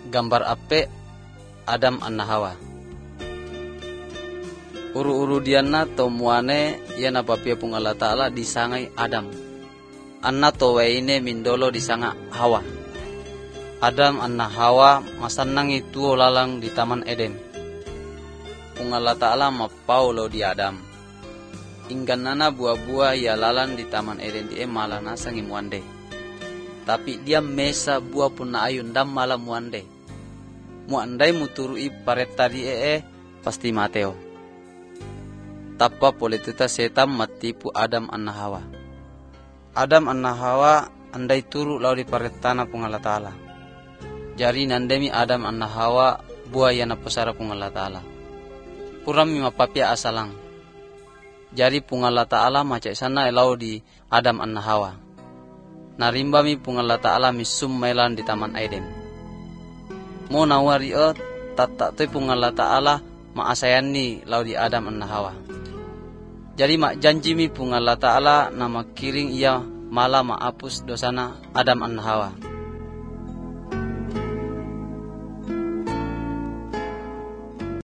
gambar ape Adam anna Hawa. Uru-uru dianna to muane yana papia pung Allah Ta'ala disangai Adam. Anna to waine mindolo disanga Hawa. Adam anna Hawa masannang itu lalang di Taman Eden. Pung Allah Ta'ala mapau lo di Adam. Ingganana buah-buah ya lalan di Taman Eden di malana sangi muande. Tapi dia mesa buah pun na ayun dam malam muande. Muandai muturui paret tadi pasti Mateo. Tappa polituta setam matipu Adam anna Hawa. Adam anna Hawa andai turu lau di paret tanah pung Allah Ta'ala. Jari nandemi Adam anna Hawa buah yana posara pung Allah Ta'ala. Puram mi mapapia asalang. Jari pung Allah Ta'ala macam sana lau di Adam anna Hawa. Narimba mi pung Allah Ta'ala mi summelan di Taman Eden. Mo nawari tatak tu pung Allah Ta'ala maasayan ni lau di Adam anna Hawa. Jadi mak janji mi pung Allah Ta'ala nama kiring ia malah maapus dosana Adam anna Hawa.